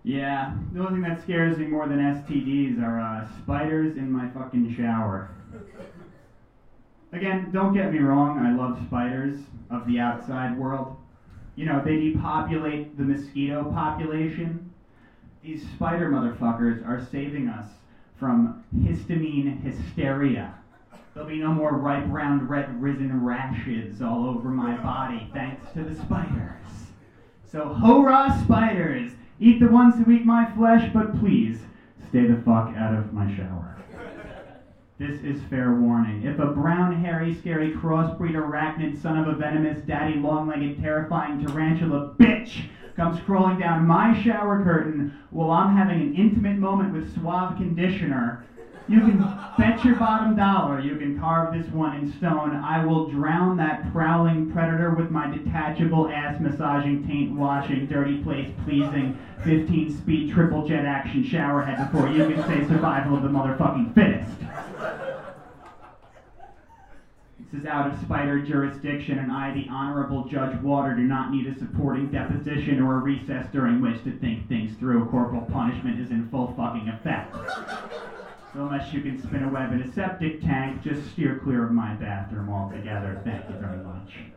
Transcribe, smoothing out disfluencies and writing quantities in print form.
Yeah, the only thing that scares me more than STDs are spiders in my fucking shower. Again, don't get me wrong, I love spiders of the outside world. You know, they depopulate the mosquito population. These spider motherfuckers are saving us from histamine hysteria. There'll be no more ripe, round, red, risen rashes all over my body thanks to the spiders. So, hurrah, spiders! Eat the ones who eat my flesh, but please, stay the fuck out of my shower. This is fair warning. If a brown, hairy, scary, crossbreed, arachnid, son of a venomous, daddy, long-legged, terrifying tarantula bitch comes crawling down my shower curtain while I'm having an intimate moment with suave conditioner, you can bet your bottom dollar you can carve this one in stone. I will drown that prowling predator with my detachable, ass-massaging, taint-washing, dirty place-pleasing, 15-speed triple jet action shower head before you can say survival of the motherfucking fittest. This is out of spider jurisdiction, and I, the Honorable Judge Water, do not need a supporting deposition or a recess during which to think things through. Corporal punishment is in full fucking effect. So unless you can spin a web in a septic tank, just steer clear of my bathroom altogether. Thank you very much.